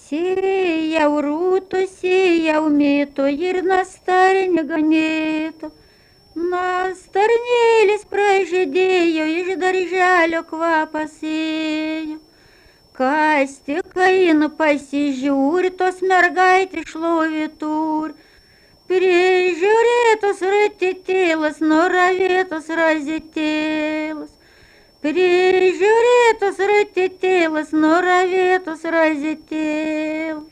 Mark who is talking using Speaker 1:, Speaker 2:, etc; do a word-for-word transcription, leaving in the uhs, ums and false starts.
Speaker 1: Sėjau rūtų, sėjau mėtų ir nastarnį ganėtų. Nastarnėlis pražydėjo, iš darželio kvapas ėjo. Kas tik eina pasižiūri, tos mergaitės šlovė turi. Prižiūrėtos ratitėlas, nuravėtos razitėlas. Prižiūrėtos ratitėlas, nuravėtos razitėlas.